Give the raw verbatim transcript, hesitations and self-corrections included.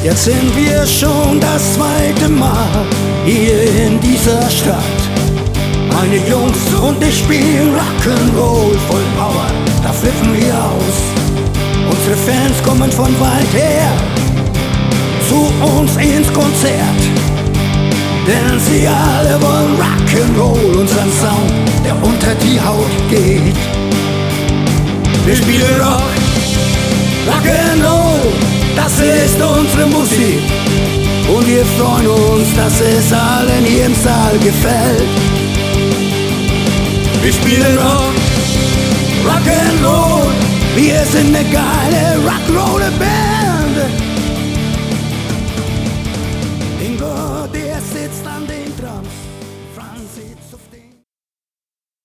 Jetzt sind wir schon das zweite Mal hier in dieser Stadt. Meine Jungs und ich spielen Rock'n'Roll voll Power, da flippen wir aus. Unsere Fans kommen von weit her zu uns ins Konzert, denn sie alle wollen Rock'n'Roll, unseren Sound, der unter die Haut geht. Wir spielen Rock, Rock'n'Roll, das ist unsere Musik. Und wir freuen uns, dass es allen hier im Saal gefällt. Wir spielen Rock, Rock'n'Roll, wir sind eine geile Rock'n'Roll-Band.